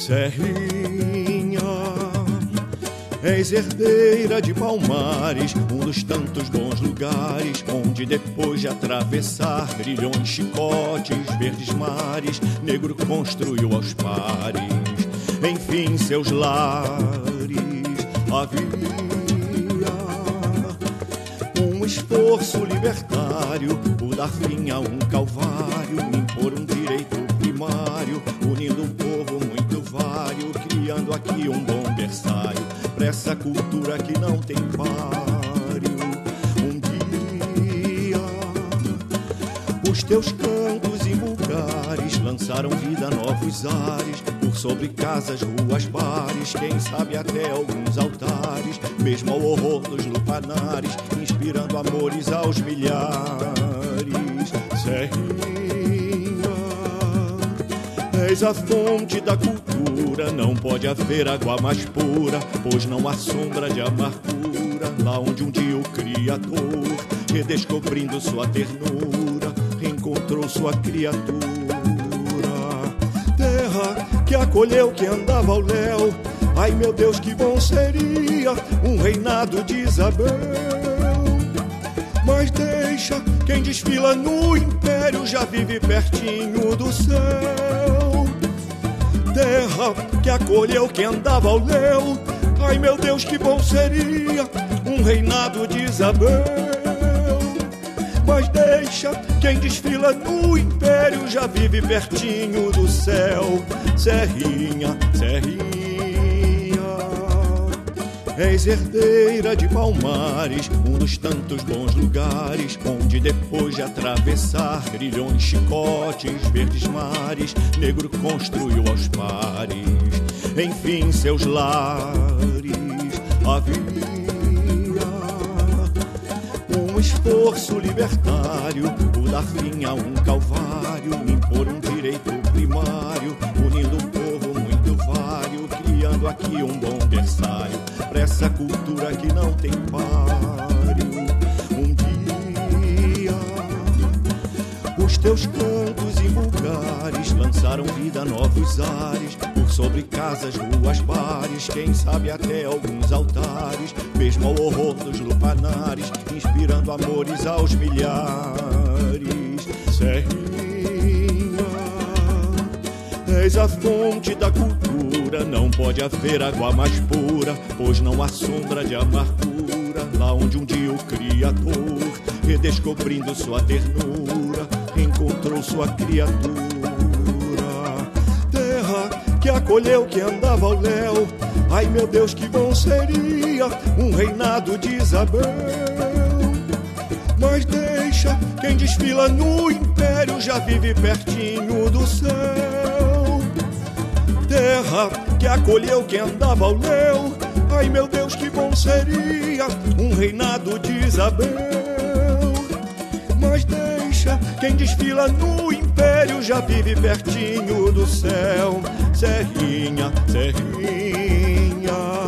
Serrinha, és herdeira de Palmares, um dos tantos bons lugares, onde depois de atravessar grilhões, chicotes, verdes mares, negro construiu aos pares, enfim seus lares. Havia um esforço libertário por dar fim a um calvário, impor um direito primário, unindo um povo muito vário, criando aqui um bom berçário pra essa cultura que não tem páreo. Um dia os teus cantos invulgares lançaram vida a novos ares, por sobre casas, ruas, bares, quem sabe até alguns altares, mesmo ao horror dos lupanares, inspirando amores aos milhares. Serrinha, és a fonte da cultura, não pode haver água mais pura, pois não há sombra de amargura, lá onde um dia o Criador, redescobrindo sua ternura, reencontrou sua criatura. Terra que acolheu quem andava ao léu, ai meu Deus, que bom seria um reinado de Isabel. Mas deixa, quem desfila no império já vive pertinho do céu. Terra que acolheu quem andava ao léu, ai meu Deus, que bom seria um reinado de Isabel. Mas deixa, quem desfila no império já vive pertinho do céu. Serrinha, Serrinha, és herdeira de Palmares, um dos tantos bons lugares, onde depois de atravessar grilhões, chicotes, verdes mares, negro construiu aos pares, enfim seus lares. Havia um esforço libertário por dar fim a um calvário, impor um direito primário, unindo um povo muito vário, criando aqui um bom berçário pra essa cultura que não tem páreo. Um dia os teus cantos invulgares lançaram vida a novos ares, por sobre casas, ruas, bares, quem sabe até alguns altares, mesmo ao horror dos lupanares, inspirando amores aos milhares. Serrinha, és a fonte da cultura, não pode haver água mais pura, pois não há sombra de amargura, lá onde um dia o Criador, redescobrindo sua ternura, encontrou sua criatura. Terra que acolheu quem andava ao léu, ai meu Deus, que bom seria um reinado de Isabel. Mas deixa, quem desfila no império já vive pertinho do céu. Terra que acolheu quem andava ao léu, ai meu Deus, que bom seria um reinado de Isabel. Mas deixa, quem desfila no império já vive pertinho do céu. Serrinha, Serrinha.